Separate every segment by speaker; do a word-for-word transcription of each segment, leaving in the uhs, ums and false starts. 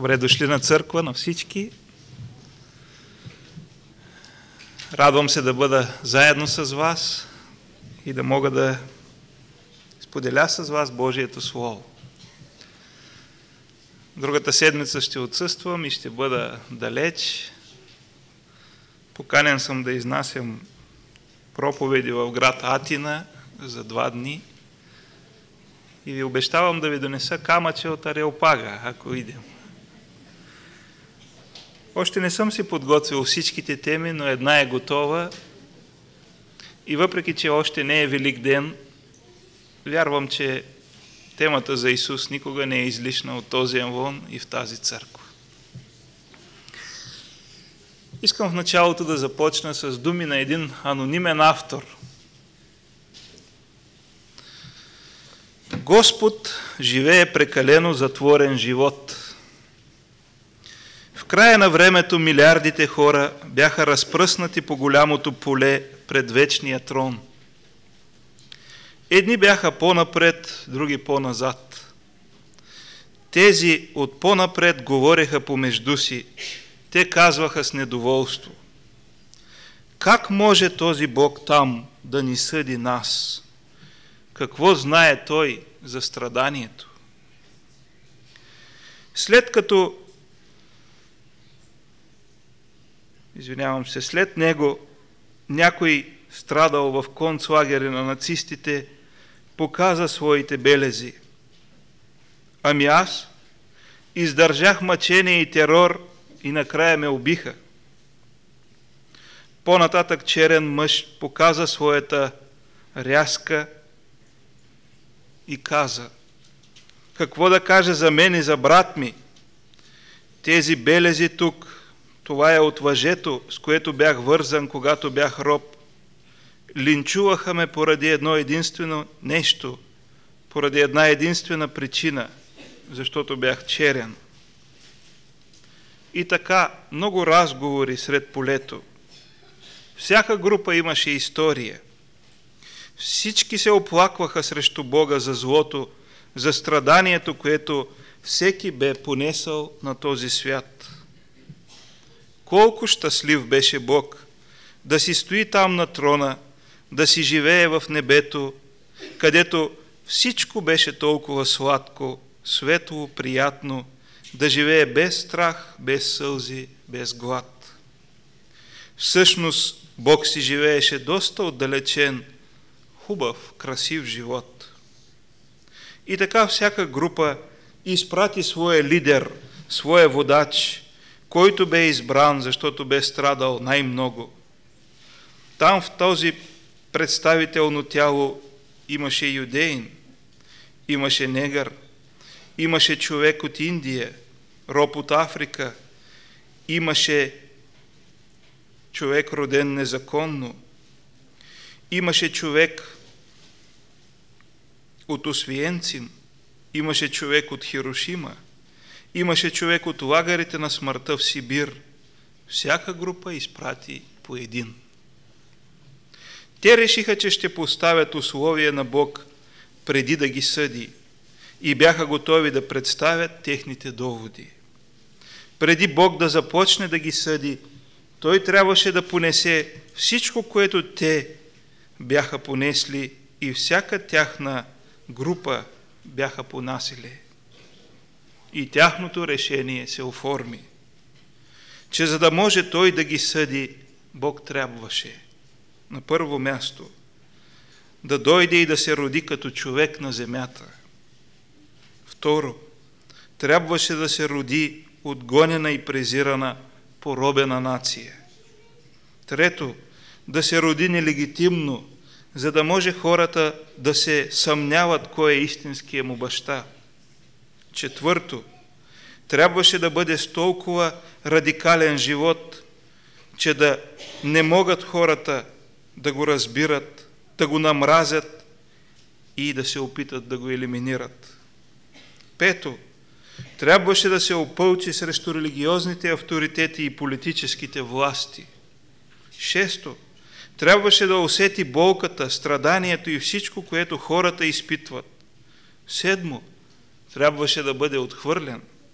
Speaker 1: Добре дошли на църква, на всички. Радвам се да бъда заедно с вас и да мога да споделя с вас Божието Слово. Другата седмица ще отсъствам и ще бъда далеч. Поканен съм да изнасям проповеди в град Атина за два дни. И ви обещавам да ви донеса камъче от Ареопага, ако идем. Още не съм си подготвил всичките теми, но една е готова. И въпреки, че още не е Велик ден, вярвам, че темата за Исус никога не е излишна от този амвон и в тази църква. Искам в началото да започна с думи на един анонимен автор. Господ живее прекалено затворен живот. В края на времето милиардите хора бяха разпръснати по голямото поле пред вечния трон. Едни бяха по-напред, други по-назад. Тези от по-напред говореха помежду си. Те казваха с недоволство: как може този Бог там да ни съди нас? Какво знае Той за страданието? След като Извинявам се, след него някой страдал в концлагери на нацистите показа своите белези. Ами аз издържах мъчение и терор и накрая ме убиха. По-нататък черен мъж показа своята рязка и каза: какво да каже за мен и за брат ми? Тези белези тук, това е от въжето, с което бях вързан, когато бях роб. Линчуваха ме поради едно единствено нещо, поради една единствена причина, защото бях черен. И така, много разговори сред полето. Всяка група имаше история. Всички се оплакваха срещу Бога за злото, за страданието, което всеки бе понесъл на този свят. Колко щастлив беше Бог да си стои там на трона, да си живее в небето, където всичко беше толкова сладко, светло, приятно, да живее без страх, без сълзи, без глад. Всъщност Бог си живееше доста отдалечен, хубав, красив живот. И така всяка група изпрати своя лидер, своя водач, който бе избран, защото бе страдал най-много. Там в този представително тяло имаше юдеин, имаше негър, имаше човек от Индия, роб от Африка, имаше човек роден незаконно, имаше човек от Освиенцим, имаше човек от Хирошима, имаше човек от лагерите на смъртта в Сибир. Всяка група изпрати по един. Те решиха, че ще поставят условия на Бог преди да ги съди и бяха готови да представят техните доводи. Преди Бог да започне да ги съди, Той трябваше да понесе всичко, което те бяха понесли и всяка тяхна група бяха понасили. И тяхното решение се оформи, че за да може Той да ги съди, Бог трябваше на първо място да дойде и да се роди като човек на земята. Второ, трябваше да се роди от гонена и презирана поробена нация. Трето, да се роди нелегитимно, за да може хората да се съмняват кой е истинският му баща. Четвърто, трябваше да бъде с толкова радикален живот, че да не могат хората да го разбират, да го намразят и да се опитат да го елиминират. Пето, трябваше да се опълчи срещу религиозните авторитети и политическите власти. Шесто, трябваше да усети болката, страданието и всичко, което хората изпитват. Седмо, трябваше да бъде отхвърлен.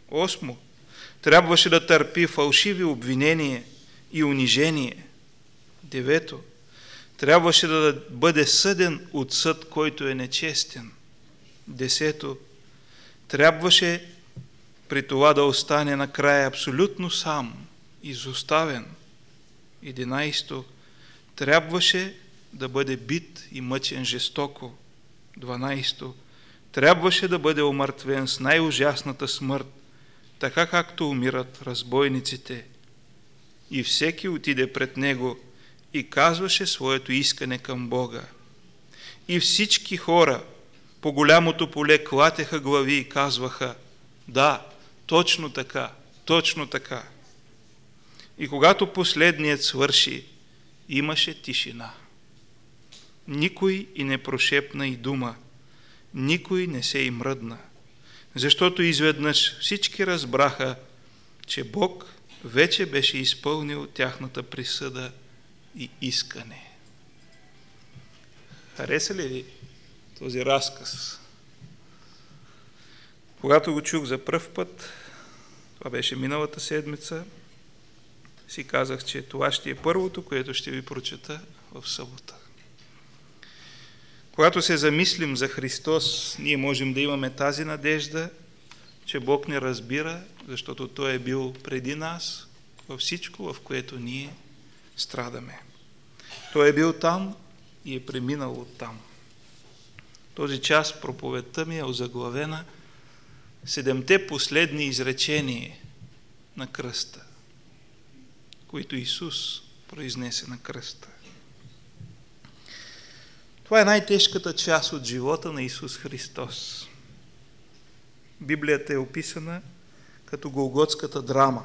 Speaker 1: Осмо, трябваше да търпи фалшиви обвинения и унижение. Девето, трябваше да бъде съден от съд, който е нечестен. Десето, трябваше при това да остане накрая абсолютно сам, изоставен. Единайсто, трябваше да бъде бит и мъчен жестоко. Дванайсто, трябваше да бъде умъртвен с най-ужасната смърт, така както умират разбойниците. И всеки отиде пред него и казваше своето искане към Бога. И всички хора по голямото поле клатеха глави и казваха: да, точно така, точно така. И когато последният свърши, имаше тишина. Никой и не прошепна и дума, никой не се и мръдна, защото изведнъж всички разбраха, че Бог вече беше изпълнил тяхната присъда и искане. Хареса ли ви този разказ? Когато го чух за пръв път, това беше миналата седмица, си казах, че това ще е първото, което ще ви прочета в събота. Когато се замислим за Христос, ние можем да имаме тази надежда, че Бог не разбира, защото Той е бил преди нас във всичко, в което ние страдаме. Той е бил там и е преминал оттам. Този час проповедта ми е озаглавена седемте последни изречения на кръста, които Исус произнесе на кръста. Това е най-тежката част от живота на Исус Христос. Библията е описана като Голготската драма.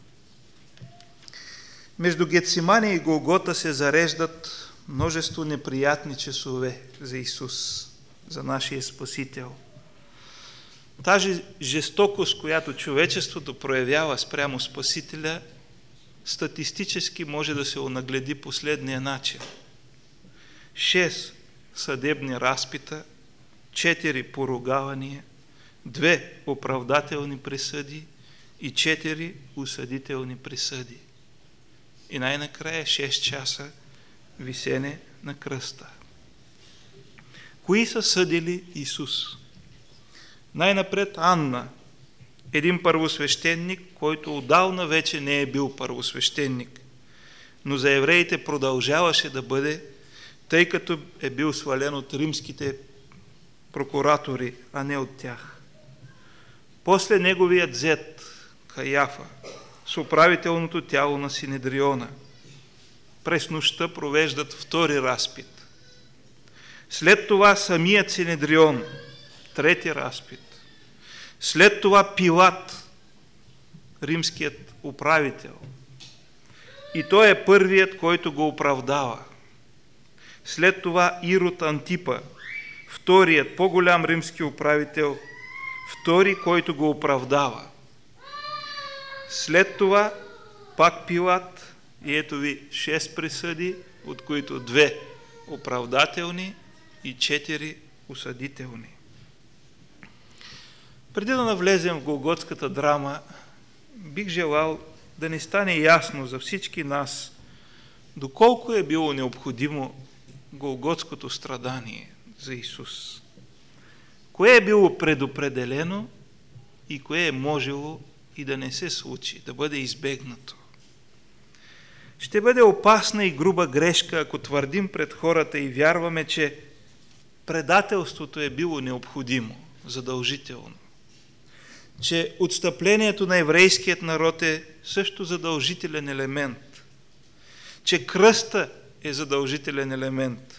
Speaker 1: Между Гетсимани и Голгота се зареждат множество неприятни часове за Исус, за нашия Спасител. Тази жестокост, която човечеството проявява спрямо Спасителя, статистически може да се онагледи последния начин. Шест съдебни разпита, четири поругавания, две оправдателни присъди и четири осъдителни присъди. И най-накрая шест часа висене на кръста. Кои са съдили Исус? Най-напред Анна, един първосвещеник, който отдавна вече не е бил първосвещеник, но за евреите продължаваше да бъде, тъй като е бил свален от римските прокуратори, а не от тях. После неговият зет, Каяфа, с управителното тяло на Синедриона, през нощта провеждат втори разпит. След това самият Синедрион, трети разпит. След това Пилат, римският управител. И той е първият, който го оправдава. След това Ирод Антипа, вторият по-голям римски управител, втори, който го оправдава. След това пак Пилат, и ето ви шест присъди, от които две оправдателни и четири осъдителни. Преди да навлезем в Голготската драма, бих желал да ни стане ясно за всички нас доколко е било необходимо Голготското страдание за Исус. Кое е било предопределено и кое е можело и да не се случи, да бъде избегнато. Ще бъде опасна и груба грешка, ако твърдим пред хората и вярваме, че предателството е било необходимо, задължително. Че отстъплението на еврейският народ е също задължителен елемент. Че кръста е задължителен елемент.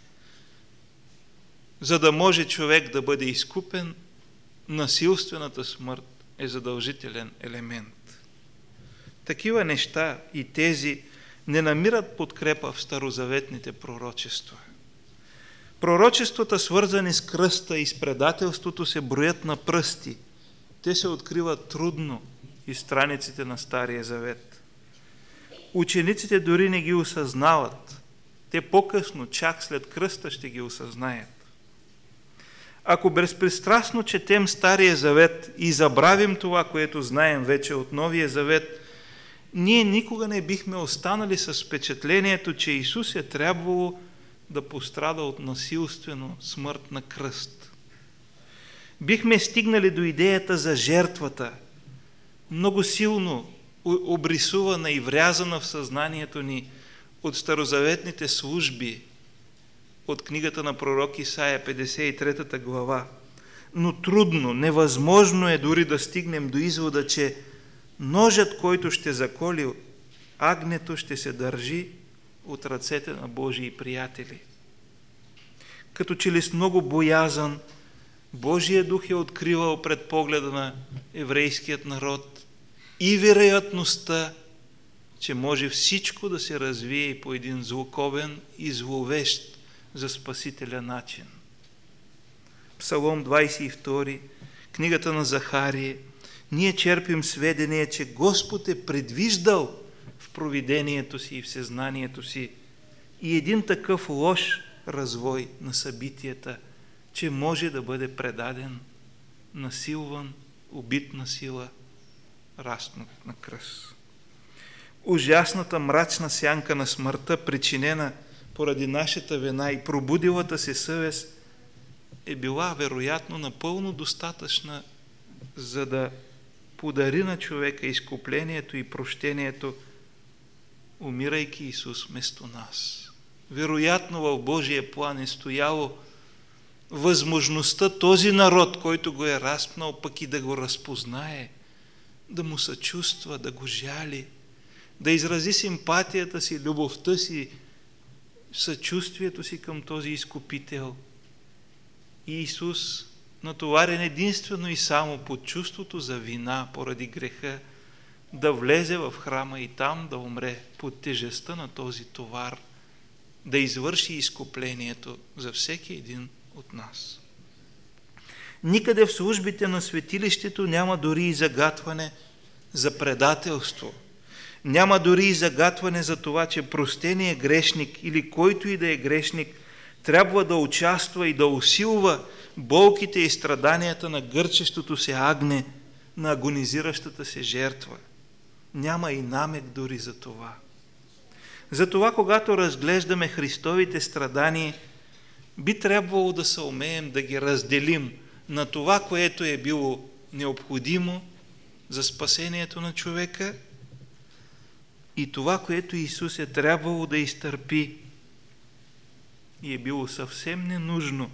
Speaker 1: За да може човек да бъде изкупен, насилствената смърт е задължителен елемент. Такива неща и тези не намират подкрепа в старозаветните пророчества. Пророчествата, свързани с кръста и с предателството, се броят на пръсти. Те се откриват трудно из страниците на Стария завет. Учениците дори не ги осъзнават. Те по-късно, чак след кръста, ще ги осъзнаят. Ако безпристрастно четем Стария завет и забравим това, което знаем вече от Новия завет, ние никога не бихме останали с впечатлението, че Исус е трябвало да пострада от насилствено смърт на кръст. Бихме стигнали до идеята за жертвата, много силно обрисувана и врязана в съзнанието ни от старозаветните служби, от книгата на пророк Исаия, петдесет и трета глава. Но трудно, невъзможно е дори да стигнем до извода, че ножът, който ще заколи агнето, ще се държи от ръцете на Божии приятели. Като че ли с много боязън, Божия дух е откривал пред погледа на еврейският народ и вероятността, че може всичко да се развие и по един злокобен и зловещ за Спасителя начин. Псалом двадесет и втори, книгата на Захария, ние черпим сведения, че Господ е предвиждал в провидението си и в съзнанието си и един такъв лош развой на събитията, че може да бъде предаден, насилван, убит на сила, разпнат на кръст. Ужасната мрачна сянка на смъртта, причинена поради нашата вина и пробудилата се съвест, е била вероятно напълно достатъчна, за да подари на човека изкуплението и прощението, умирайки Исус вместо нас. Вероятно в Божия план е стояло възможността този народ, който го е разпнал, пък и да го разпознае, да му съчувства, да го жали, да изрази симпатията си, любовта си, съчувствието си към този изкупител. И Исус, натоварен единствено и само под чувството за вина поради греха, да влезе в храма и там да умре под тежестта на този товар, да извърши изкуплението за всеки един от нас. Никъде в службите на светилището няма дори и загатване за предателство. Няма дори и загатване за това, че простеният грешник или който и да е грешник трябва да участва и да усилва болките и страданията на гърчещото се агне, на агонизиращата се жертва. Няма и намек дори за това. Затова, когато разглеждаме Христовите страдания, би трябвало да се умеем да ги разделим на това, което е било необходимо за спасението на човека, и това, което Исус е трябвало да изтърпи и е било съвсем ненужно,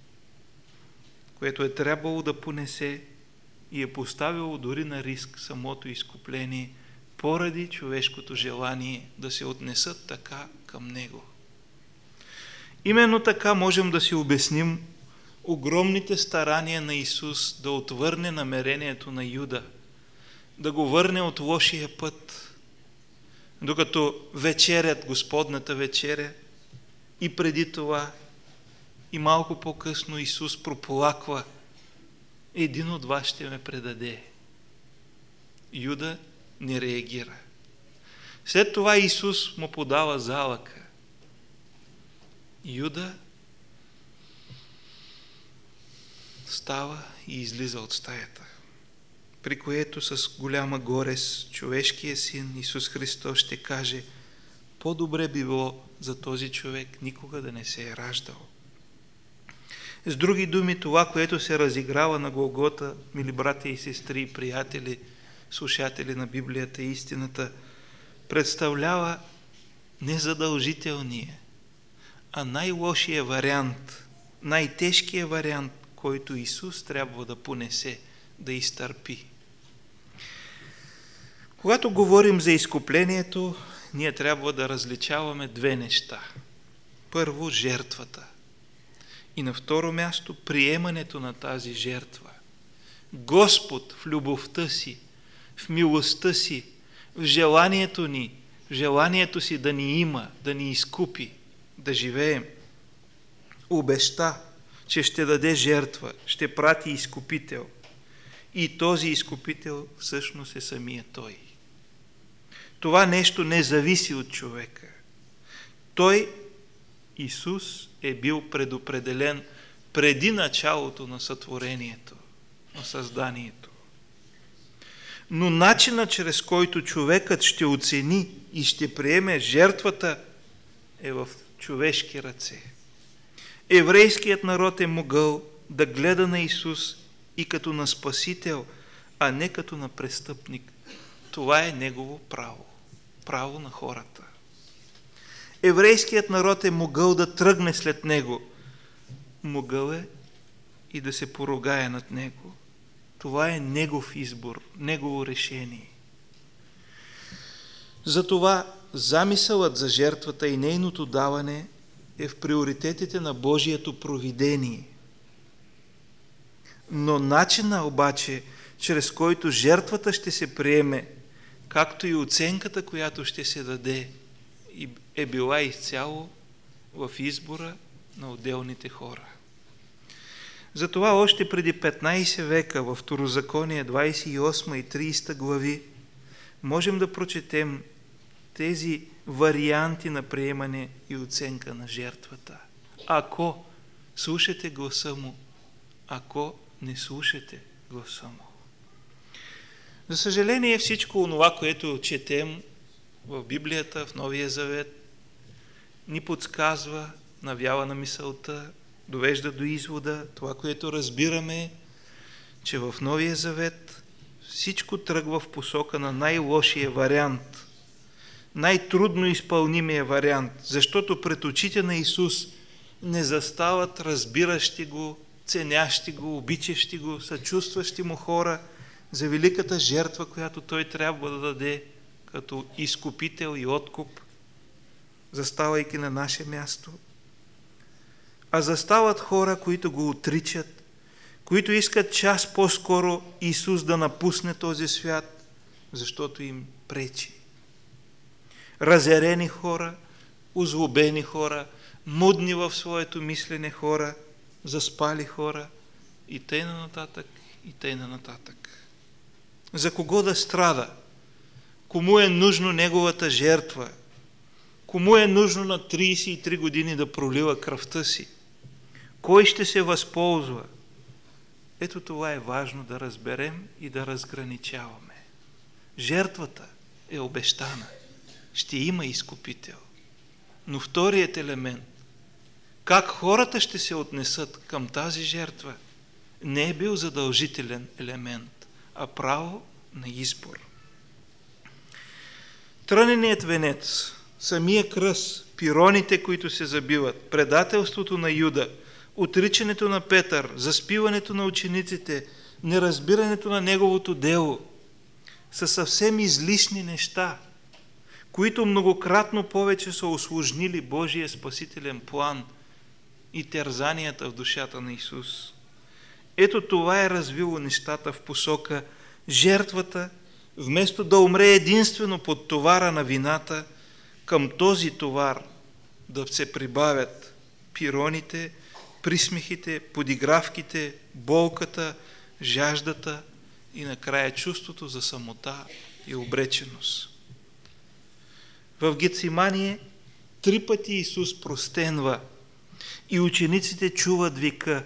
Speaker 1: което е трябвало да понесе и е поставило дори на риск самото изкупление, поради човешкото желание да се отнесат така към Него. Именно така можем да си обясним огромните старания на Исус да отвърне намерението на Юда, да го върне от лошия път, докато вечерят Господната вечеря и преди това и малко по-късно Исус проплаква: един от вас ще ме предаде. Юда не реагира. След това Исус му подава залъка. Юда става и излиза от стаята, при което с голяма горест човешкият син Исус Христос ще каже: по-добре би било за този човек никога да не се е раждал. С други думи, това, което се разиграва на Голгота, мили братя и сестри и приятели, слушатели на Библията и истината, представлява не задължителния, а най-лошия вариант, най-тежкия вариант, който Исус трябва да понесе, да изтърпи. Когато говорим за изкуплението, ние трябва да различаваме две неща. Първо, жертвата. И на второ място, приемането на тази жертва. Господ в любовта си, в милостта си, в желанието ни, в желанието си да ни има, да ни изкупи, да живеем, обеща, че ще даде жертва, ще прати изкупител. И този изкупител всъщност е самия Той. Това нещо не зависи от човека. Той, Исус, е бил предопределен преди началото на сътворението, на създанието. Но начинът, чрез който човекът ще оцени и ще приеме жертвата, е в човешки ръце. Еврейският народ е могъл да гледа на Исус и като на Спасител, а не като на престъпник. Това е негово право. Право на хората. Еврейският народ е могъл да тръгне след него. Могъл е и да се поругае над него. Това е негов избор, негово решение. Затова замисълът за жертвата и нейното даване е в приоритетите на Божието провидение. Но начинът обаче, чрез който жертвата ще се приеме, както и оценката, която ще се даде, е била изцяло в избора на отделните хора. Затова още преди петнайсет века в Второзаконие двайсет и осма и трийсета глави можем да прочетем тези варианти на приемане и оценка на жертвата. Ако слушате гласа му, ако не слушате гласа му. За съжаление, всичко онова, което четем в Библията, в Новия Завет, ни подсказва, навява на мисълта, довежда до извода, това, което разбираме, че в Новия Завет всичко тръгва в посока на най-лошия вариант, най-трудно изпълнимия вариант, защото пред очите на Исус не застават разбиращи го, ценящи го, обичащи го, съчувстващи му хора за великата жертва, която той трябва да даде като изкупител и откуп, заставайки на наше място. А застават хора, които го отричат, които искат час по-скоро Исус да напусне този свят, защото им пречи. Разярени хора, озлобени хора, мудни в своето мислене хора, заспали хора и тъйна нататък, и тъйна нататък. За кого да страда? Кому е нужно неговата жертва? Кому е нужно на трийсет и три години да пролива кръвта си? Кой ще се възползва? Ето това е важно да разберем и да разграничаваме. Жертвата е обещана. Ще има изкупител. Но вторият елемент, как хората ще се отнесат към тази жертва, не е бил задължителен елемент, а право на избор. Тръненият венец, самия кръст, пироните, които се забиват, предателството на Юда, отричането на Петър, заспиването на учениците, неразбирането на неговото дело, са съвсем излишни неща, които многократно повече са усложнили Божия спасителен план и терзанията в душата на Исус. Ето това е развило нещата в посока жертвата, вместо да умре единствено под товара на вината, към този товар да се прибавят пироните, присмехите, подигравките, болката, жаждата и накрая чувството за самота и обреченост. В Гетсимание три пъти Исус простенва и учениците чуват вика: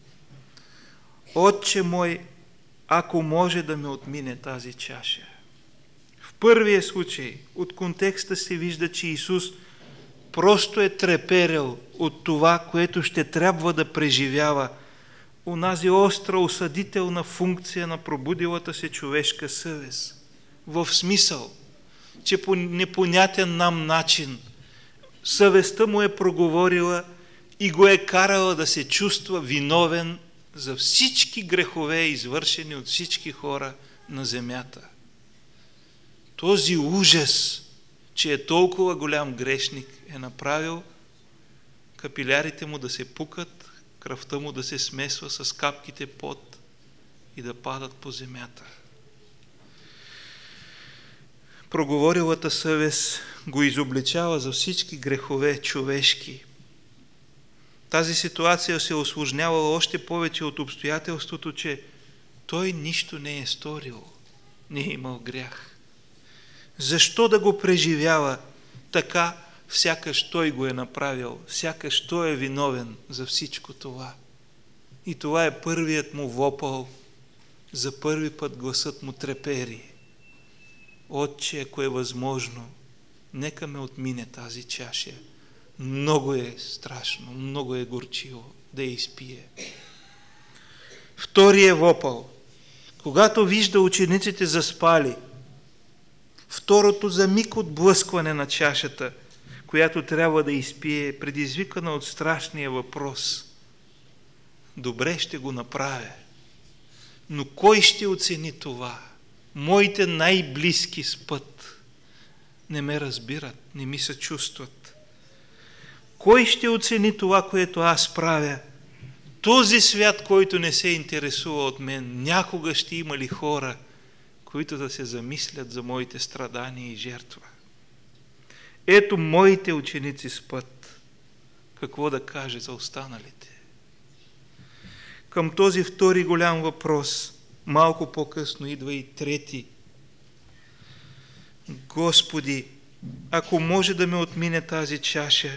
Speaker 1: Отче мой, ако може да ме отмине тази чаша. В първия случай от контекста се вижда, че Исус просто е треперел от това, което ще трябва да преживява, онази остра осъдителна функция на пробудилата се човешка съвест. В смисъл, че по непонятен нам начин съвестта му е проговорила и го е карала да се чувства виновен за всички грехове, извършени от всички хора на земята. Този ужас, че е толкова голям грешник, е направил капилярите му да се пукат, кръвта му да се смесва с капките пот и да падат по земята. Проговорилата съвест го изобличава за всички грехове човешки. Тази ситуация се усложнявала още повече от обстоятелството, че той нищо не е сторил, не е имал грях. Защо да го преживява така, сякаш той го е направил, сякаш той е виновен за всичко това? И това е първият му вопъл. За първи път гласът му трепери. Отче, ако е възможно, нека ме отмине тази чаша. Много е страшно, много е горчиво да я изпие. Втория вопъл. Когато вижда учениците заспали, второто за миг отблъскване на чашата, която трябва да изпие, предизвикана от страшния въпрос. Добре, ще го направя, но кой ще оцени това? Моите най-близки спът. Не ме разбират, не ми се чувстват. Кой ще оцени това, което аз правя? Този свят, който не се интересува от мен, някога ще има ли хора, които да се замислят за моите страдания и жертва? Ето моите ученици спът. Какво да каже за останалите? Към този втори голям въпрос, малко по-късно идва и трети. Господи, ако може да ме отмине тази чаша,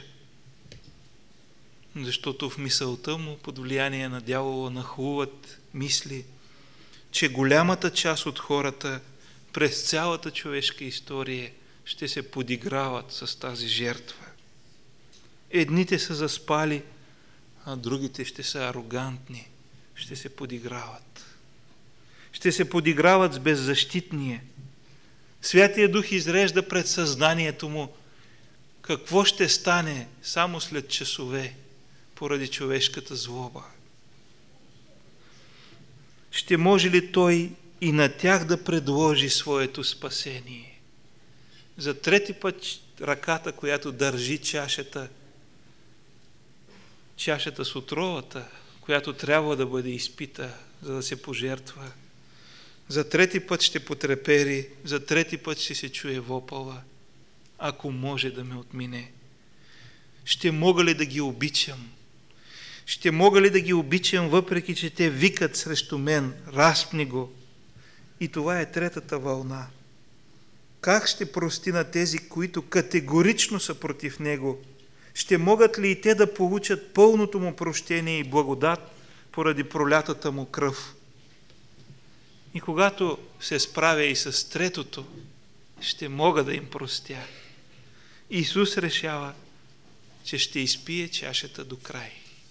Speaker 1: защото в мисълта му под влияние на дявола нахлуват мисли, че голямата част от хората през цялата човешка история ще се подиграват с тази жертва. Едните са заспали, а другите ще са арогантни, ще се подиграват. Ще се подиграват с беззащитния. Святия Дух изрежда пред съзнанието му какво ще стане само след часове поради човешката злоба. Ще може ли той и на тях да предложи своето спасение? За трети път ръката, която държи чашата, чашата с отровата, която трябва да бъде изпита, за да се пожертва, за трети път ще потрепери, за трети път ще се чуе вопъла, ако може да ме отмине. Ще мога ли да ги обичам? Ще мога ли да ги обичам, въпреки че те викат срещу мен, разпни го? И това е третата вълна. Как ще прости на тези, които категорично са против него? Ще могат ли и те да получат пълното му прощение и благодат поради пролятата му кръв? И когато се справя и с третото, ще мога да им простя. Исус решава, че ще изпие чашата до край.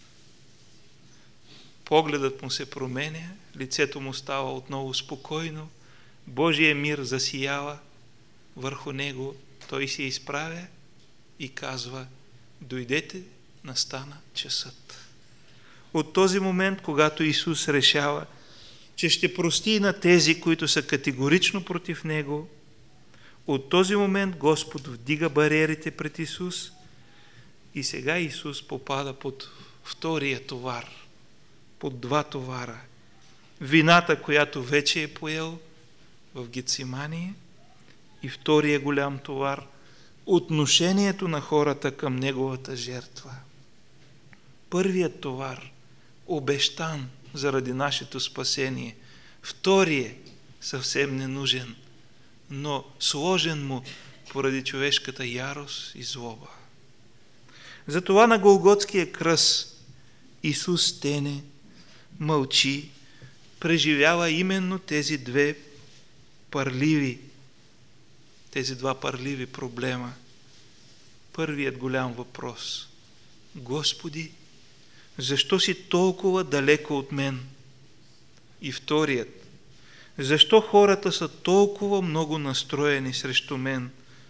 Speaker 1: Погледът му се променя, лицето му става отново спокойно, Божия мир засиява върху него, той се изправя и казва: дойдете, настана часът. От този момент, когато Исус решава, че ще прости и на тези, които са категорично против него, от този момент Господ вдига бариерите пред Исус и сега Исус попада под втория товар, под два товара. Вината, която вече е поел в Гетсимания, и втория голям товар – отношението на хората към неговата жертва. Първият товар – обещан заради нашето спасение. Вторият – съвсем ненужен, но сложен му поради човешката ярост и злоба. Затова на Голготския кръст Исус стене, мълчи, преживява именно тези две парливи, тези два парливи проблема. Първият голям въпрос: Господи, защо си толкова далеко от мен? И вторият: защо хората са толкова много настроени срещу мен?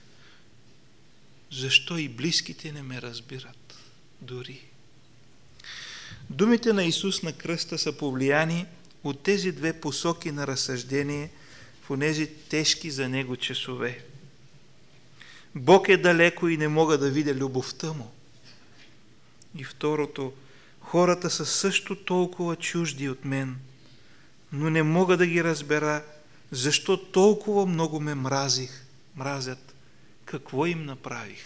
Speaker 1: Защо и близките не ме разбират дори? Думите на Исус на кръста са повлияни от тези две посоки на разсъждение в онези тежки за Него часове. Бог е далеко и не мога да видя любовта Му. И второто: хората са също толкова чужди от мен, но не мога да ги разбера, защо толкова много ме мразих, мразят, какво им направих.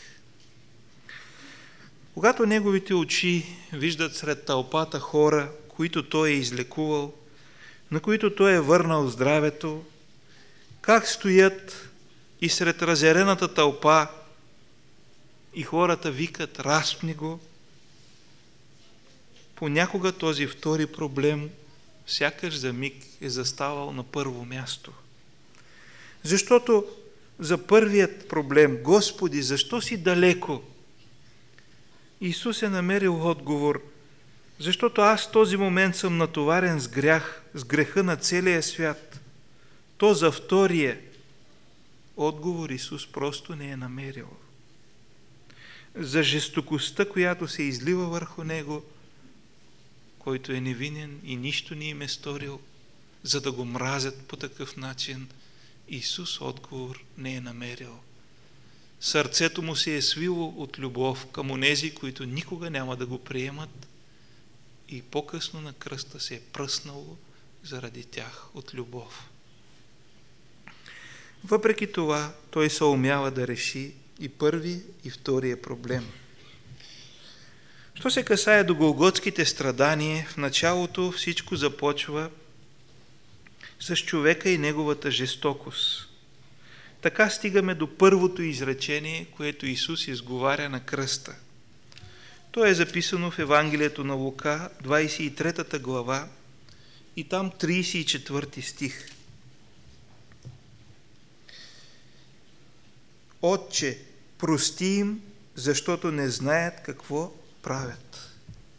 Speaker 1: Когато неговите очи виждат сред тълпата хора, които той е излекувал, на които той е върнал здравето, как стоят и сред разярената тълпа и хората викат: разпни го, понякога този втори проблем сякаш за миг е заставал на първо място. Защото за първият проблем, Господи, защо си далеко? Исус е намерил отговор, защото аз в този момент съм натоварен с грях, с греха на целия свят. То за втория отговор Исус просто не е намерил. За жестокостта, която се излива върху Него, който е невинен и нищо не им е сторил, за да го мразят по такъв начин, Исус отговор не е намерил. Сърцето му се е свило от любов към онези, които никога няма да го приемат, и по-късно на кръста се е пръснало заради тях от любов. Въпреки това, той се умява да реши и първи, и втория проблем. Що се касае до голготските страдания, в началото всичко започва с човека и неговата жестокост. Така стигаме до първото изречение, което Исус изговаря на кръста. То е записано в Евангелието на Лука, двадесет и трета глава, и там тридесет и четвърти стих. Отче, прости им, защото не знаят какво правят.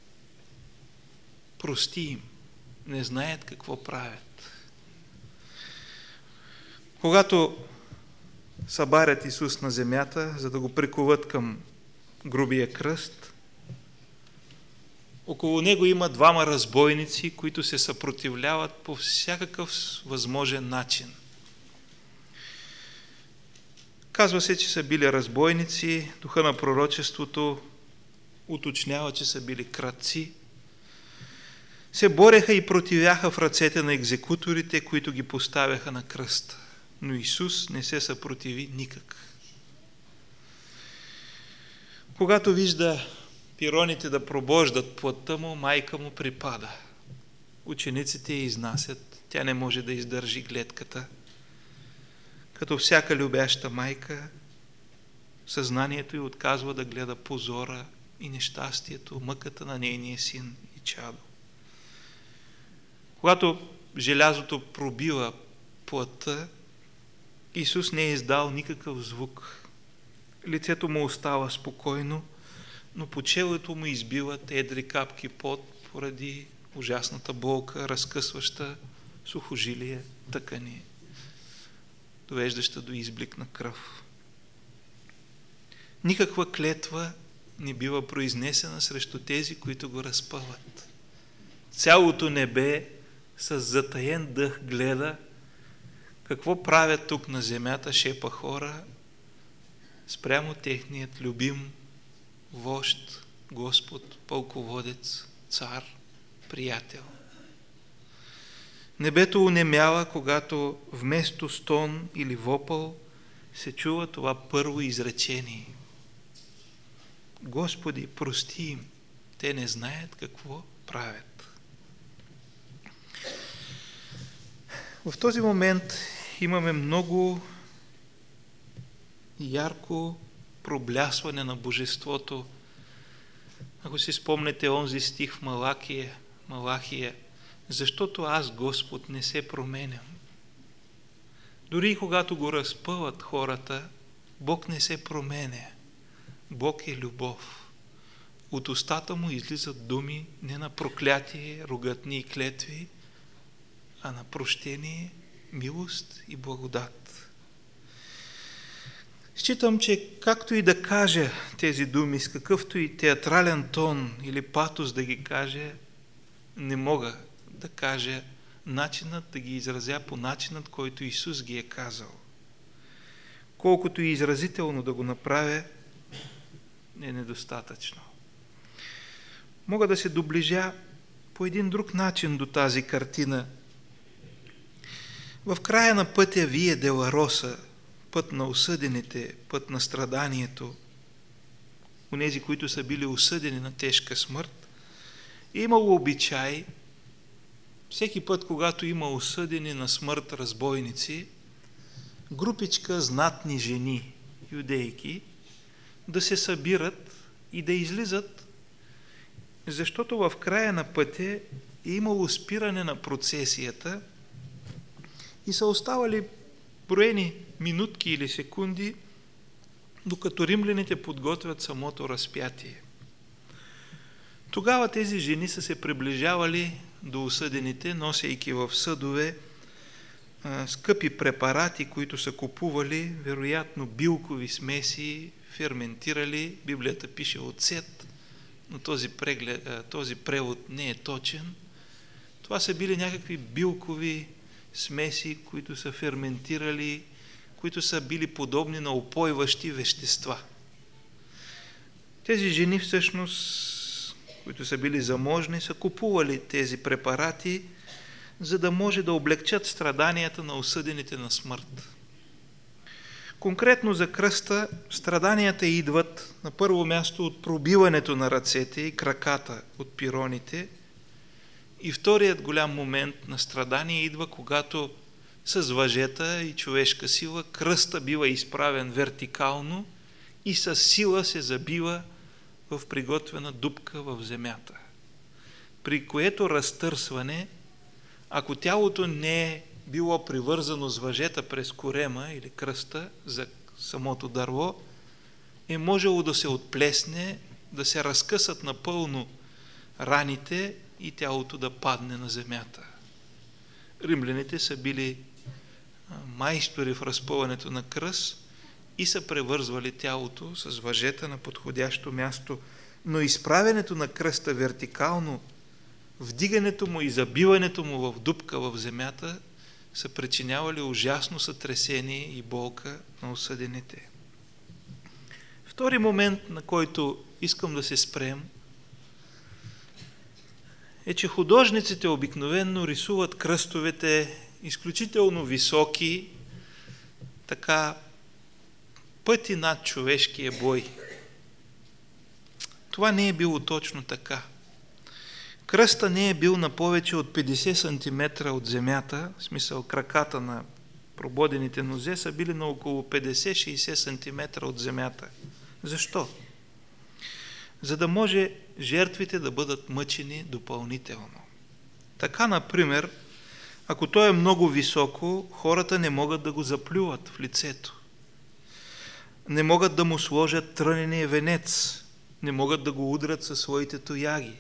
Speaker 1: Прости им, не знаят какво правят. Когато събарят Исус на земята, за да го приковат към грубия кръст, около него има двама разбойници, които се съпротивляват по всякакъв възможен начин. Казва се, че са били разбойници, духа на пророчеството уточнява, че са били крадци. Се бореха и противяха в ръцете на екзекуторите, които ги поставяха на кръста. Но Исус не се съпротиви никак. Когато вижда пироните да пробождат плътта му, майка му припада. Учениците я изнасят, тя не може да издържи гледката. Като всяка любяща майка, съзнанието й отказва да гледа позора и нещастието, мъката на нейния син и чадо. Когато желязото пробива плътта, Исус не е издал никакъв звук. Лицето му остава спокойно, но по челото му избиват едри капки пот поради ужасната болка, разкъсваща сухожилие, тъкани, довеждаща до изблик на кръв. Никаква клетва не бива произнесена срещу тези, които го разпъват. Цялото небе с затаен дъх гледа какво правят тук на земята шепа хора спрямо техният любим вожд, Господ, пълководец, цар, приятел. Небето унемява, когато вместо стон или вопъл се чува това първо изречение. Господи, прости им, те не знаят какво правят. В този момент имаме много ярко проблясване на божеството. Ако си спомнете онзи стих в Малахия, Малахия, защото аз, Господ, не се променям. Дори и когато го разпъват хората, Бог не се променя. Бог е любов. От устата му излизат думи не на проклятие, ругатни и клетви, а на прощение, милост и благодат. Считам, че както и да кажа тези думи, с какъвто и театрален тон или патос да ги кажа, не мога да кажа начинът, да ги изразя по начинът, който Исус ги е казал. Колкото и изразително да го направя, е недостатъчно. Мога да се доближа по един друг начин до тази картина. В края на пътя Вие Делароса, път на осъдените, път на страданието, онези, които са били осъдени на тежка смърт, е имало обичай, всеки път, когато има осъдени на смърт разбойници, групичка знатни жени, юдейки, да се събират и да излизат защото в края на пътя е имало спиране на процесията и са оставали броени минутки или секунди, докато римляните подготвят самото разпятие. Тогава тези жени са се приближавали до осъдените, носейки в съдове а, скъпи препарати, които са купували, вероятно билкови смеси, ферментирали, Библията пише оцет, но този, преглед, а, този превод не е точен. Това са били някакви билкови смеси, които са ферментирали, които са били подобни на упойващи вещества. Тези жени всъщност, които са били заможни, са купували тези препарати, за да може да облегчат страданията на осъдените на смърт. Конкретно за кръста, страданията идват на първо място от пробиването на ръцете и краката от пироните, и вторият голям момент на страдание идва, когато с въжета и човешка сила кръста бива изправен вертикално и с сила се забива в приготвена дупка в земята, при което разтърсване, ако тялото не е било привързано с въжета през корема или кръста за самото дърво, е можело да се отплесне, да се разкъсат напълно раните и тялото да падне на земята. Римляните са били майстори в разпъването на кръст и са превързвали тялото с въжета на подходящо място, но изправянето на кръста вертикално, вдигането му и забиването му в дупка в земята са причинявали ужасно сътресение и болка на осъдените. Втори момент, на който искам да се спрем, е, че художниците обикновенно рисуват кръстовете изключително високи, така пъти над човешкия бой. Това не е било точно така. Кръста не е бил на повече от петдесет сантиметра от земята, в смисъл краката на прободените нозе са били на около петдесет до шейсет сантиметра от земята. Защо? За да може жертвите да бъдат мъчени допълнително. Така, например, ако той е много високо, хората не могат да го заплюват в лицето. Не могат да му сложат трънения венец, не могат да го удрят със своите тояги.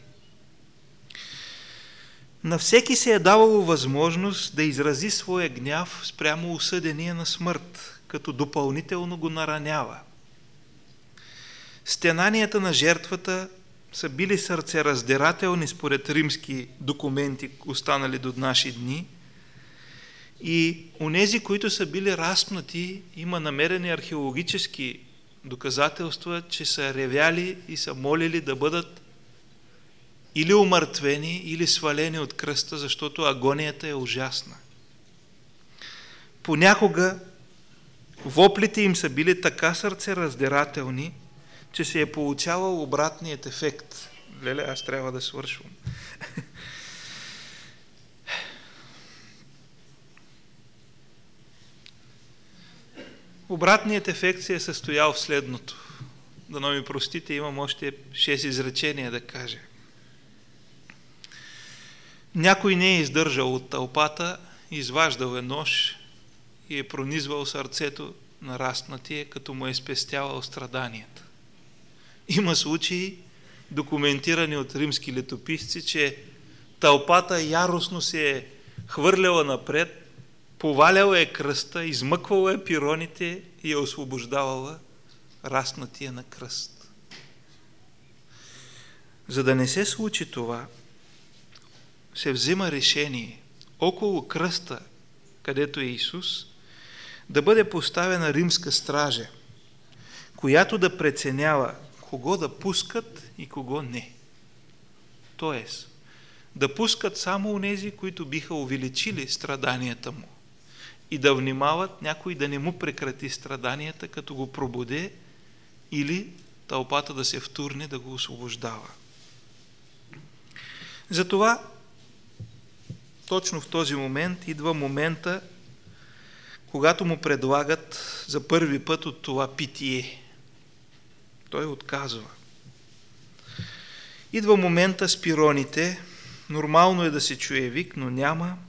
Speaker 1: На всеки се е давало възможност да изрази своя гняв спрямо осъдения на смърт, като допълнително го наранява. Стенанията на жертвата са били сърцераздирателни според римски документи, останали до наши дни, и онези, които са били разпнати, има намерени археологически доказателства, че са ревяли и са молили да бъдат или умъртвени, или свалени от кръста, защото агонията е ужасна. Понякога воплите им са били така сърцераздирателни, че се е получавал обратният ефект. Леле, аз трябва да свършвам. Обратният ефект се е състоял в следното. Дано ми простите, имам още шест изречения да кажа. Някой не е издържал от тълпата, изваждал е нож и е пронизвал сърцето на разпнатия, като му е спестявал страданията. Има случаи, документирани от римски летописци, че тълпата яростно се е хвърляла напред, поваляла е кръста, измъквала е пироните и е освобождавала разпнатия на кръст. За да не се случи това, се взима решение около кръста, където е Исус, да бъде поставена римска стража, която да преценява кого да пускат и кого не. Тоест, да пускат само онези, които биха увеличили страданията му, и да внимават някой да не му прекрати страданията, като го пробуде, или тълпата да се втурне да го освобождава. Затова точно в този момент идва момента, когато му предлагат за първи път от това питие. Той отказва. Идва момента с пироните. Нормално е да се чуе вик, но няма.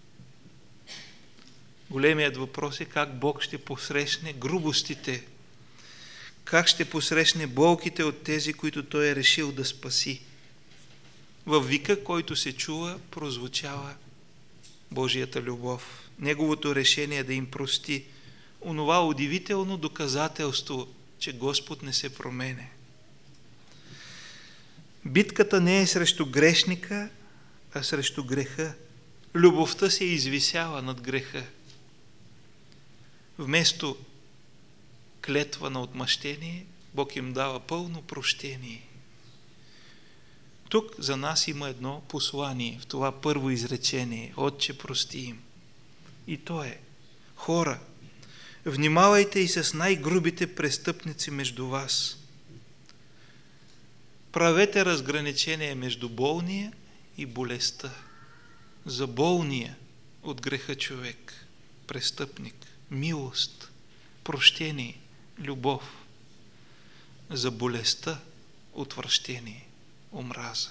Speaker 1: Големият въпрос е как Бог ще посрещне грубостите. Как ще посрещне болките от тези, които Той е решил да спаси. Във вика, който се чува, прозвучава Божията любов. Неговото решение да им прости. Онова удивително доказателство, че Господ не се промене. Битката не е срещу грешника, а срещу греха. Любовта се извисява над греха. Вместо клетва на отмъщение, Бог им дава пълно прощение. Тук за нас има едно послание в това първо изречение: Отче, прости им. И то е: хора, внимавайте и с най-грубите престъпници между вас. Правете разграничение между болния и болестта. За болния от греха човек, престъпник, милост, прощение, любов. За болестта отвращение, омраза.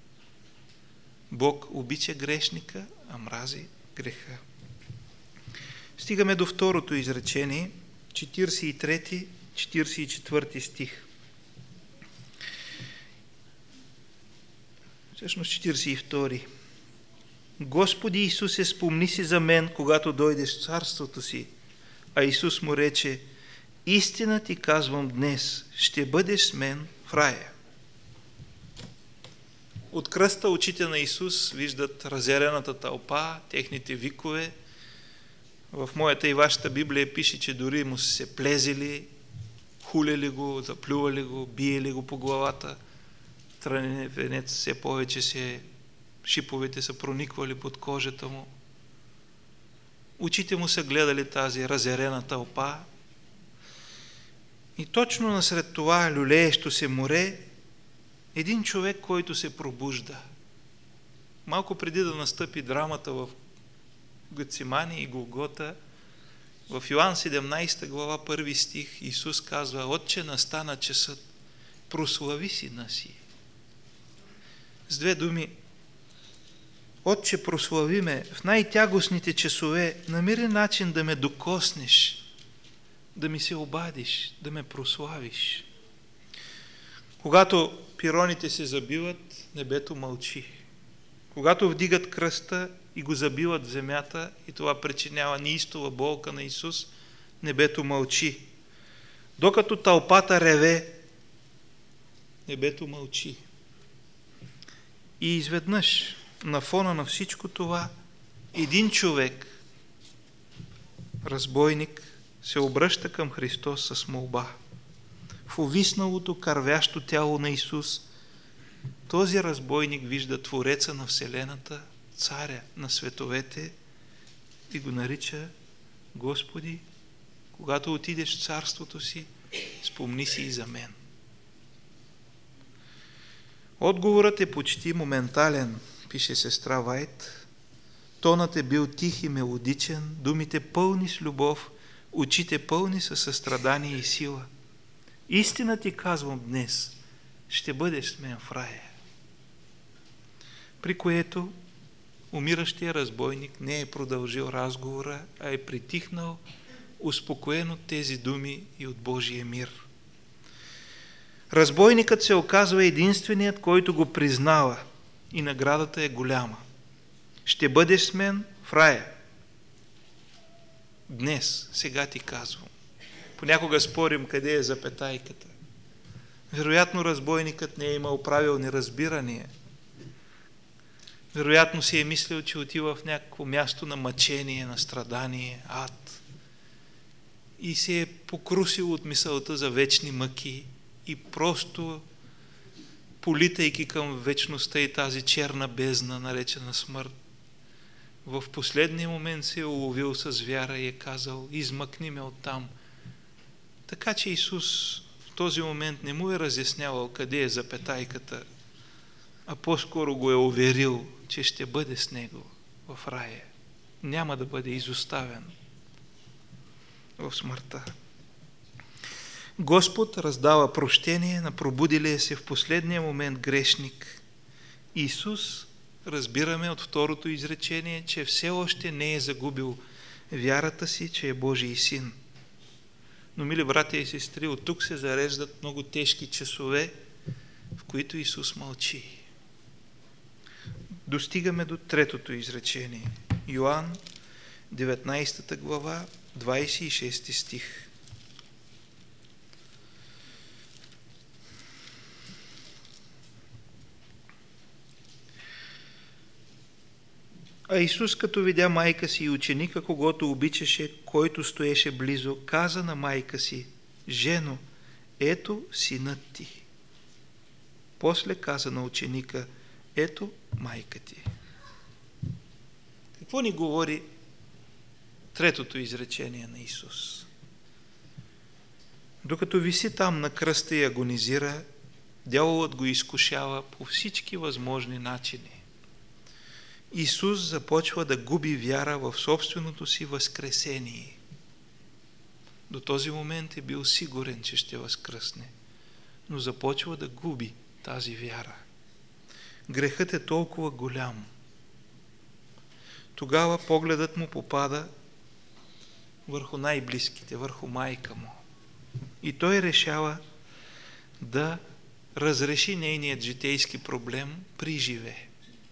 Speaker 1: Бог обича грешника, а мрази греха. Стигаме до второто изречение, четиридесет и трети четиридесет и четвърти стих. Всъщност четиридесет и втори. Господи Исусе, спомни си за мен, когато дойдеш в царството си. А Исус му рече: истина ти казвам днес, ще бъдеш с мен в рая. От кръста очите на Исус виждат разярената тълпа, техните викове. В моята и вашата Библия пише, че дори му са се плезили, хулели го, заплювали го, биели го по главата. Тръненец все повече се, шиповете са прониквали под кожата му. Очите му са гледали тази разярена тълпа. И точно насред това люлеещо се море, един човек, който се пробужда. Малко преди да настъпи драмата в Гецимани и Голгота, в Йоан седемнадесета глава, първи стих, Исус казва: Отче, настана часът, прослави сина си. С две думи: Отче, прослави ме в най-тягостните часове, намери начин да ме докоснеш, да ми се обадиш, да ме прославиш. Когато пироните се забиват, небето мълчи. Когато вдигат кръста и го забиват в земята, и това причинява неистова болка на Исус, небето мълчи. Докато тълпата реве, небето мълчи. И изведнъж, на фона на всичко това, един човек, разбойник, се обръща към Христос с молба. В увисналото, кървящо тяло на Исус, този разбойник вижда Твореца на Вселената, Царя на световете, и го нарича: Господи, когато отидеш в царството си, спомни си и за мен. Отговорът е почти моментален, пише сестра Вайт. Тонът е бил тих и мелодичен, думите пълни с любов, очите пълни със състрадание и сила. Истина ти казвам днес, ще бъдеш с мен в рая. При което умиращия разбойник не е продължил разговора, а е притихнал, успокоен от тези думи и от Божия мир. Разбойникът се оказва единственият, който го признава, и наградата е голяма. Ще бъдеш с мен в рая. Днес, сега ти казвам. Понякога спорим къде е запетайката. Вероятно разбойникът не е имал правилни разбирания. Вероятно си е мислил, че отива в някакво място на мъчение, на страдание, ад. И се е покрусил от мисълта за вечни мъки и просто, политайки към вечността и тази черна бездна, наречена смърт, в последния момент се е уловил с вяра и е казал: измъкни ме оттам. Така че Исус в този момент не му е разяснявал къде е запетайката, а по-скоро го е уверил, че ще бъде с него в рая. Няма да бъде изоставен в смъртта. Господ раздава прощение на пробудилия се в последния момент грешник. Исус, разбираме от второто изречение, че все още не е загубил вярата си, че е Божий син. Но, мили братя и сестри, от тук се зареждат много тежки часове, в които Исус мълчи. Достигаме до третото изречение. Йоан, деветнайсета глава, двайсет и шести стих. А Исус, като видя майка си и ученика, когото обичаше, който стоеше близо, каза на майка си: жено, ето синът ти. После каза на ученика: ето майка ти. Какво ни говори третото изречение на Исус? Докато виси там на кръста и агонизира, дяволът го изкушава по всички възможни начини. Исус започва да губи вяра в собственото си възкресение. До този момент е бил сигурен, че ще възкръсне, но започва да губи тази вяра. Грехът е толкова голям. Тогава погледът му попада върху най-близките, върху майка му. И той решава да разреши нейният житейски проблем при живе.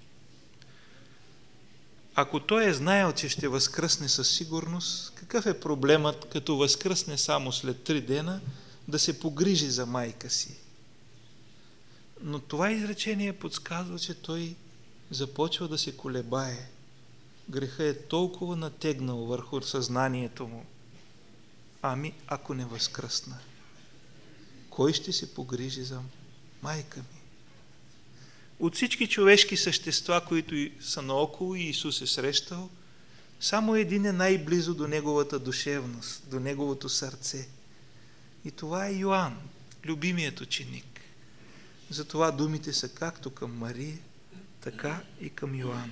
Speaker 1: Ако той е знаел, че ще възкръсне със сигурност, какъв е проблемът, като възкръсне само след три дена, да се погрижи за майка си? Но това изречение подсказва, че той започва да се колебае. Грехът е толкова натегнал върху съзнанието му. Ами, ако не възкръсна, кой ще се погрижи за майка ми? От всички човешки същества, които са наоколо и Исус е срещал, само един е най-близо до неговата душевност, до неговото сърце. И това е Йоан, любимият ученик. Затова думите са както към Мария, така и към Йоан.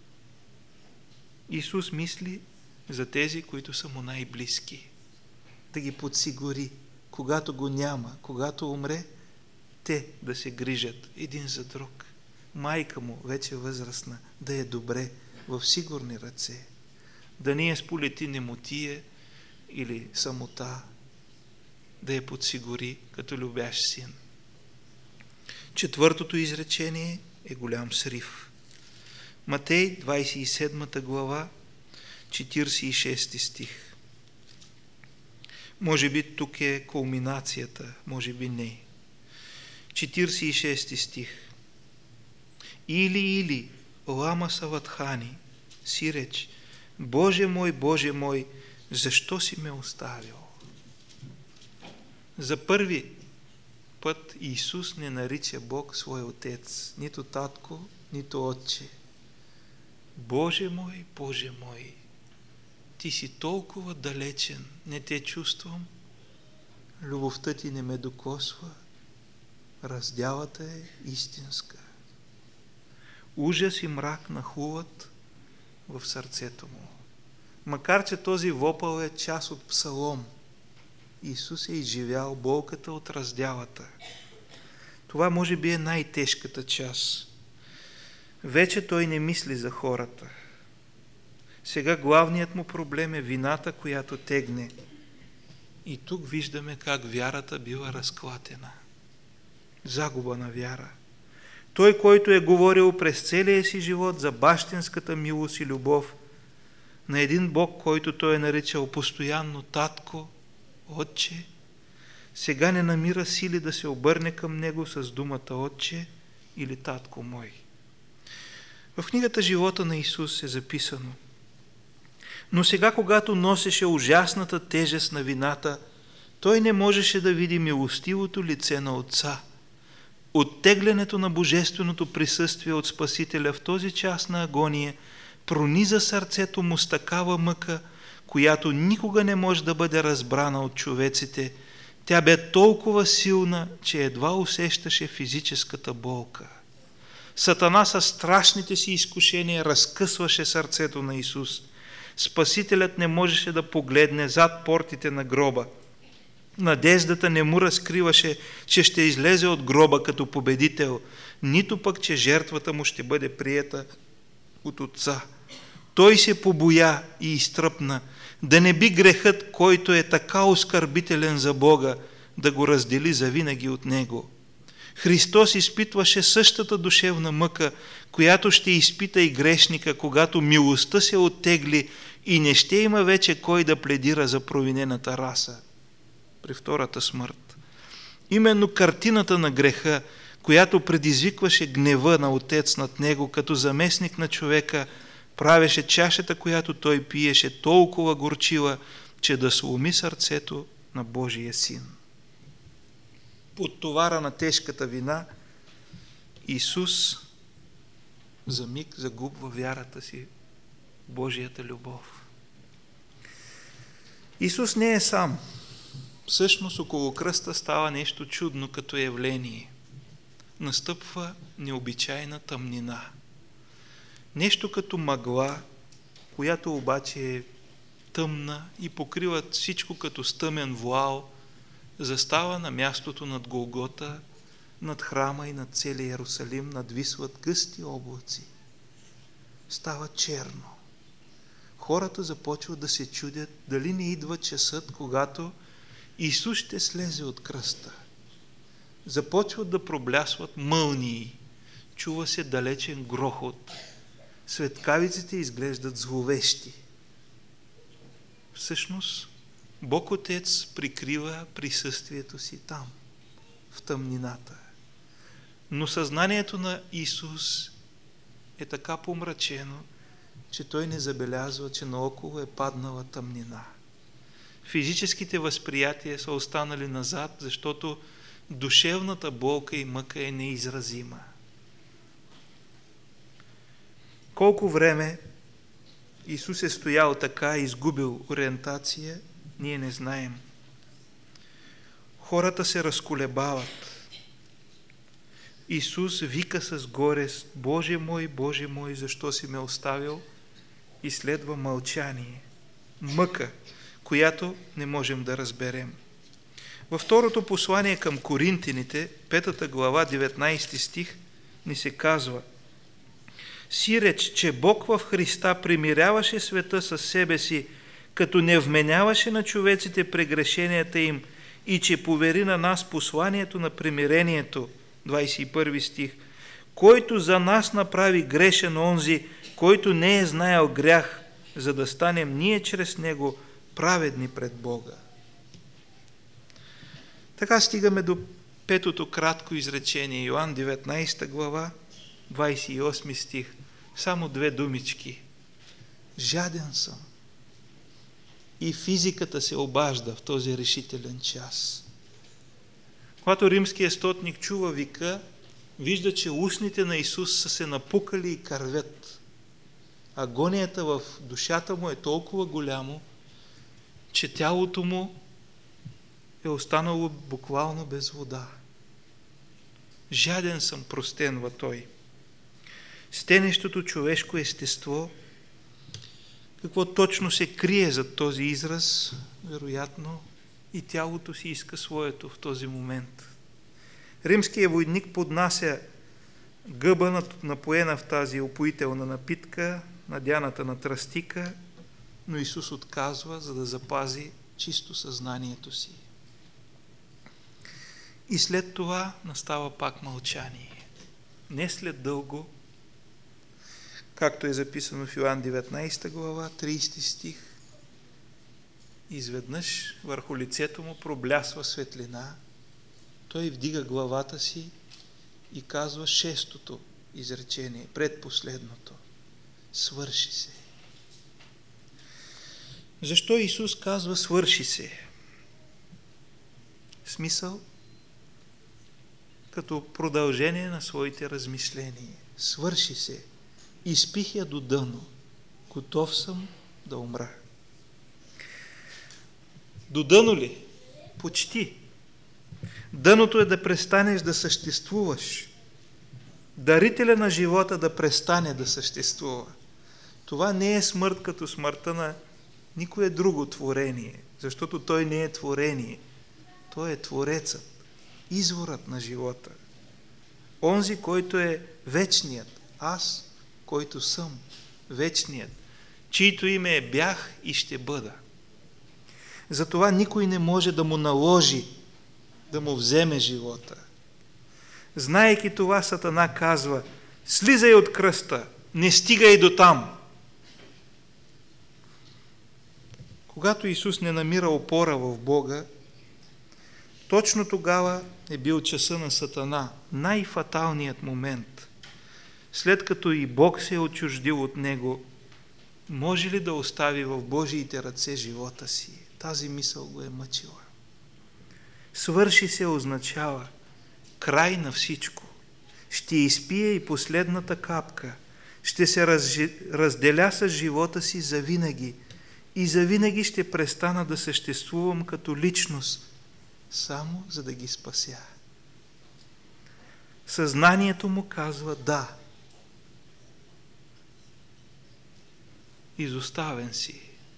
Speaker 1: Исус мисли за тези, които са му най-близки. Да ги подсигури, когато го няма, когато умре, те да се грижат един за друг. Майка му, вече възрастна, да е добре, в сигурни ръце. Да не я сполети немотие или самота, да я подсигури като любящ син. Четвъртото изречение е голям срив. Матей, двайсет и седма глава, четирийсет и шести стих. Може би тук е кулминацията, може би не. четирийсет и шести стих. Или, или, лама саватхани, си реч: Боже мой, Боже мой, защо си ме оставил? За първи път Исус не нарича Бог свой Отец, нито татко, нито отче. Боже мой, Боже мой, ти си толкова далечен, не те чувствам, любовта ти не ме докосва, раздялата е истинска. Ужас и мрак нахлуват в сърцето му. Макар че този вопъл е част от псалом, Исус е изживял болката от раздялата. Това може би е най-тежката част. Вече той не мисли за хората. Сега главният му проблем е вината, която тегне. И тук виждаме как вярата бива разклатена. Загуба на вяра. Той, който е говорил през целия си живот за бащинската милост и любов на един Бог, който той е наричал постоянно татко, отче, сега не намира сили да се обърне към него с думата отче или татко мой. В книгата Живота на Исус е записано: но сега, когато носеше ужасната тежест на вината, той не можеше да види милостивото лице на Отца. Оттеглянето на божественото присъствие от Спасителя в този час на агония прониза сърцето му с такава мъка, която никога не може да бъде разбрана от човеците. Тя бе толкова силна, че едва усещаше физическата болка. Сатана със страшните си изкушения разкъсваше сърцето на Исус. Спасителят не можеше да погледне зад портите на гроба. Надеждата не му разкриваше, че ще излезе от гроба като победител, нито пък, че жертвата му ще бъде приета от Отца. Той се побоя и изтръпна, да не би грехът, който е така оскърбителен за Бога, да го раздели завинаги от Него. Христос изпитваше същата душевна мъка, която ще изпита и грешника, когато милостта се оттегли и не ще има вече кой да пледира за провинената раса при втората смърт. Именно картината на греха, която предизвикваше гнева на Отец над него като заместник на човека, правеше чашата, която той пиеше, толкова горчива, че да сломи сърцето на Божия Син. Под товара на тежката вина, Исус за миг загубва вярата си в Божията любов. Исус не е сам. Всъщност около кръста става нещо чудно като явление. Настъпва необичайна тъмнина. Нещо като мъгла, която обаче е тъмна и покрива всичко като с тъмен вуал, застава на мястото над Голгота, над храма и над целия Иерусалим, надвисват гъсти облаци. Става черно. Хората започват да се чудят дали не идва часът, когато Исус ще слезе от кръста. Започват да проблясват мълнии. Чува се далечен грохот. Светкавиците изглеждат зловещи. Всъщност, Бог Отец прикрива присъствието си там, в тъмнината. Но съзнанието на Исус е така помрачено, че той не забелязва, че наоколо е паднала тъмнина. Физическите възприятия са останали назад, защото душевната болка и мъка е неизразима. Колко време Исус е стоял така, изгубил ориентация, ние не знаем. Хората се разколебават. Исус вика с горест: Боже мой, Боже мой, защо си ме оставил? И следва мълчание, мъка, която не можем да разберем. Във второто послание към Коринтините, петата глава, деветнайсети стих, ни се казва: Сиреч, че Бог в Христа примиряваше света със себе си, като не вменяваше на човеците прегрешенията им, и че повери на нас посланието на примирението, двайсет и първи стих, който за нас направи грешен онзи, който не е знаел грях, за да станем ние чрез него праведни пред Бога. Така стигаме до петото кратко изречение, Йоан деветнайсета глава, двайсет и осми стих. Само две думички. Жаден съм. И физиката се обажда в този решителен час. Когато римският стотник чува вика, вижда, че устните на Исус са се напукали и кървят. Агонията в душата му е толкова голямо, че тялото му е останало буквално без вода. Жаден съм, простенва той. Стенещото човешко естество, какво точно се крие зад този израз, вероятно и тялото си иска своето в този момент. Римският войник поднася гъба напоена в тази опоителна напитка, надяната на тръстика, но Исус отказва, за да запази чисто съзнанието си. И след това настава пак мълчание. Не след дълго, както е записано в Йоан деветнайсета глава, трийсети стих, изведнъж върху лицето му проблясва светлина, той вдига главата си и казва шестото изречение, предпоследното: свърши се. Защо Исус казва свърши се? Смисъл като продължение на своите размишления. Свърши се. Изпих я до дъно. Готов съм да умра. До дъно ли? Почти. Дъното е да престанеш да съществуваш. Дарителя на живота да престане да съществува. Това не е смърт като смъртта на никое друго творение, защото той не е творение. Той е Творецът, изворът на живота. Онзи, който е вечният, аз, който съм вечният, чието име е бях и ще бъда. Затова никой не може да му наложи да му вземе живота. Знаейки това, Сатана казва: слизай от кръста, не стигай до там. Когато Исус не намира опора в Бога, точно тогава е бил часа на Сатана, най-фаталният момент. След като и Бог се е отчуждил от него, може ли да остави в Божиите ръце живота си? Тази мисъл го е мъчила. Свърши се означава край на всичко. Ще изпие и последната капка. Ще се разделя с живота си завинаги и завинаги ще престана да съществувам като личност, само за да ги спася. Съзнанието му казва да. Изоставен си.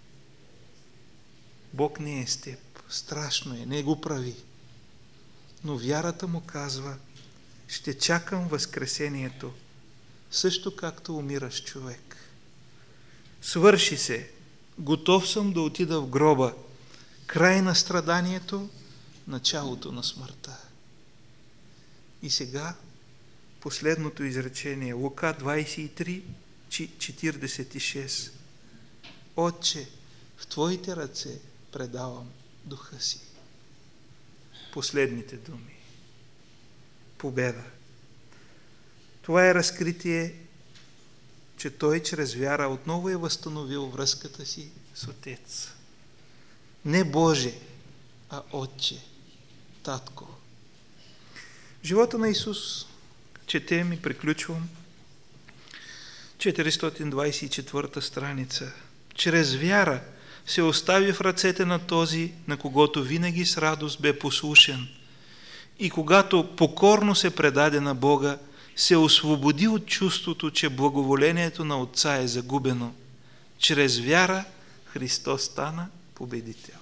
Speaker 1: Бог не е с теб. Страшно е, не го прави. Но вярата му казва: ще чакам възкресението, също както умираш човек. Свърши се. Готов съм да отида в гроба. Край на страданието, началото на смъртта. И сега последното изречение. Лука двадесет и три, четиридесет и шест. Отче, в Твоите ръце предавам духа си. Последните думи. Победа. Това е разкритие, че той чрез вяра отново е възстановил връзката си с Отец. Не Боже, а Отче, Татко. Живота на Исус, четем и приключвам, четиристотин двадесет и четвърта страница. Чрез вяра се остави в ръцете на този, на когото винаги с радост бе послушен, и когато покорно се предаде на Бога, се освободи от чувството, че благоволението на Отца е загубено. Чрез вяра Христос стана победител.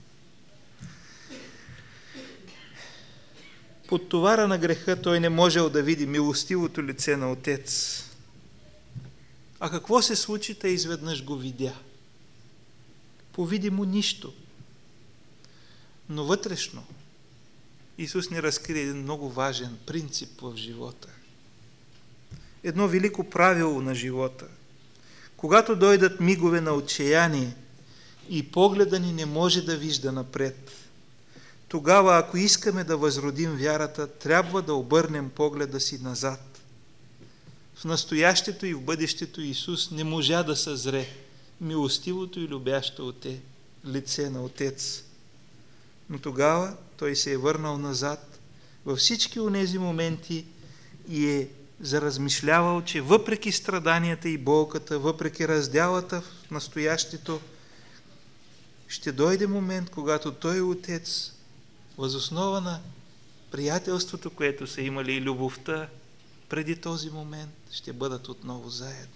Speaker 1: Под товара на греха той не можел да види милостивото лице на Отец. А какво се случи, тъй изведнъж го видя? По-видимо нищо. Но вътрешно Исус ни разкри един много важен принцип в живота. Едно велико правило на живота. Когато дойдат мигове на отчаяние и погледа ни не може да вижда напред, тогава, ако искаме да възродим вярата, трябва да обърнем погледа си назад. В настоящето и в бъдещето Исус не можа да съзре милостивото и любящо оте, лице на Отец. Но тогава Той се е върнал назад във всички онези моменти и е заразмишлявал, че въпреки страданията и болката, въпреки разделата в настоящето, ще дойде момент, когато Той, Отец, въз основа на приятелството, което са имали, и любовта, преди този момент ще бъдат отново заедно.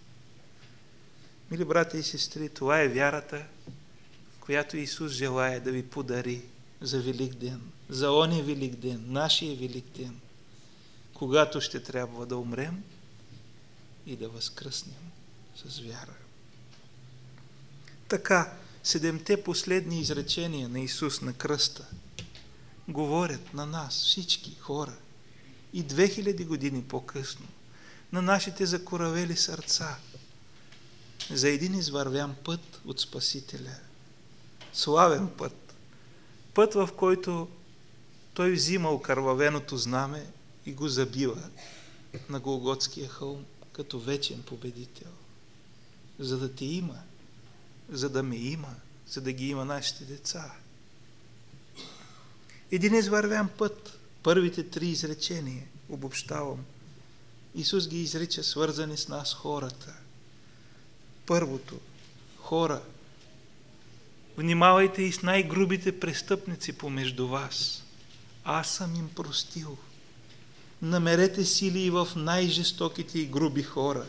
Speaker 1: Мили братя и сестри, това е вярата, която Исус желае да ви подари за Велик ден, за оня Велик ден, нашия Велик ден, когато ще трябва да умрем и да възкръснем с вяра. Така, седемте последни изречения на Исус на кръста говорят на нас, всички хора, и две хиляди години по-късно, на нашите закоравели сърца, за един извървян път от Спасителя. Славен път. Път, в който Той взима окървавеното знаме и го забива на Голготския хълм като вечен победител. За да те има, за да ме има, за да ги има нашите деца. Един извървян път. Първите три изречения, обобщавам, Исус ги изрича свързани с нас хората. Първото, хора, внимавайте и с най-грубите престъпници помежду вас. Аз съм им простил. Намерете сили и в най-жестоките и груби хора.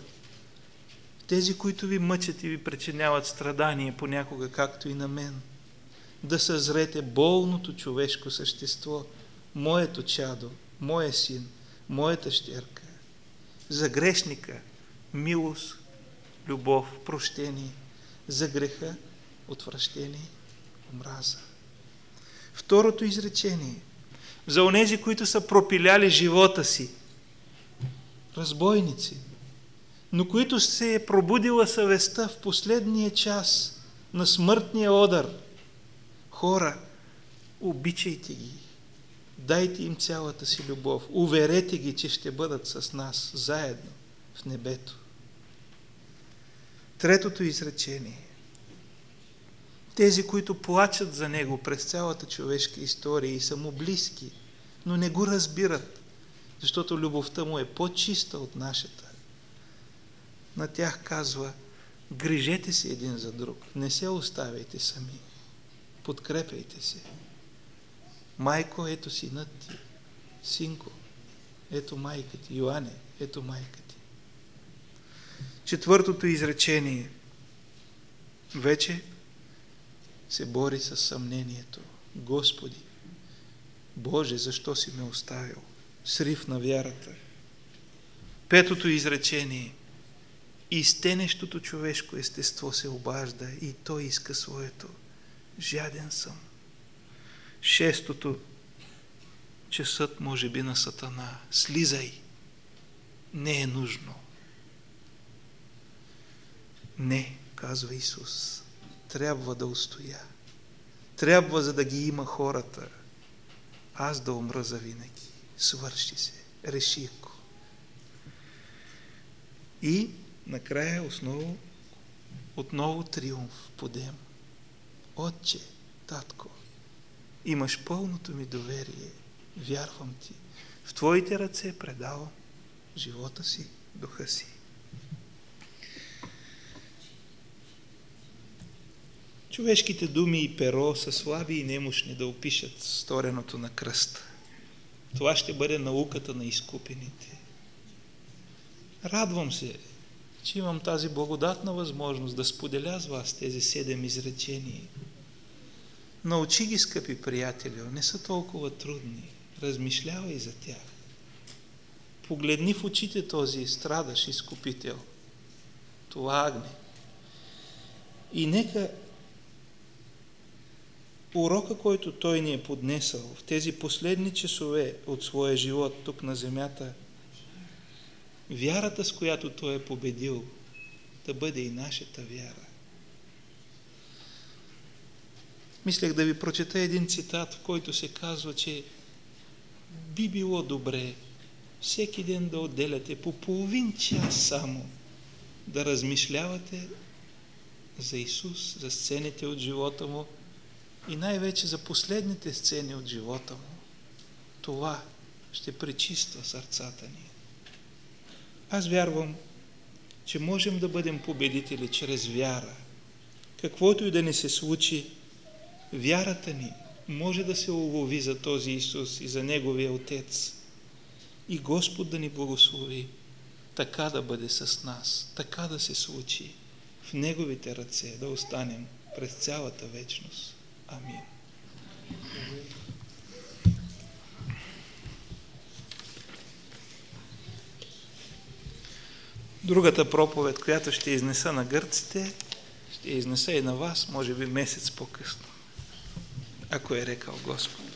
Speaker 1: Тези, които ви мъчат и ви причиняват страдания понякога, както и на мен. да съзрете болното човешко същество, моето чадо, моя син, моята щерка. За грешника милост, любов, прощение, за греха отвращение, омраза. Второто изречение, за онези, които са пропиляли живота си, разбойници, но които се е пробудила съвестта в последния час на смъртния удар. Хора, обичайте ги, дайте им цялата си любов, уверете ги, че ще бъдат с нас заедно в небето. Третото изречение, тези, които плачат за него през цялата човешка история и са му близки, но не го разбират, защото любовта му е по-чиста от нашата. На тях казва, грижете се един за друг, не се оставяйте сами, подкрепяйте се. Майко, ето синът ти, синко, ето майка ти, Йоане, ето майка ти. Четвъртото изречение, вече се бори с съмнението. Господи, Боже, защо си ме оставил? Срив на вярата. Петото изречение, изтенещото човешко естество се обажда и той иска своето. Жаден съм. Шестото, часът може би на Сатана. Слизай. Не е нужно. Не, казва Исус. Трябва да устоя. Трябва, за да ги има хората, аз да умра завинаги. Свърши се. Реших го. И накрая основно, отново триумф подем. Отче, татко, имаш пълното ми доверие. Вярвам ти. В твоите ръце предавам живота си, духа си. Човешките думи и перо са слаби и немощни да опишат стореното на кръста. Това ще бъде науката на изкупените. Радвам се, че имам тази благодатна възможност да споделя с вас тези седем изречения. Научи ги, скъпи приятели, не са толкова трудни. Размишлявай за тях. Погледни в очите този страдащ изкупител, това агне. И нека урока, който той ни е поднесъл в тези последни часове от своя живот тук на земята, вярата, с която той е победил, да бъде и нашата вяра. Мислех да ви прочета един цитат, в който се казва, че би било добре всеки ден да отделяте по половин час само да размишлявате за Исус, за сцените от живота му и най-вече за последните сцени от живота му. Това ще пречиства сърцата ни. Аз вярвам, че можем да бъдем победители чрез вяра. Каквото и да ни се случи, вярата ни може да се улови за този Исус и за Неговия Отец. И Господ да ни благослови така да бъде с нас, така да се случи в Неговите ръце, да останем през цялата вечност. Амин. Другата проповед, която ще изнеса на гърците, ще изнеса и на вас, може би месец по-късно, ако е рекал Господ.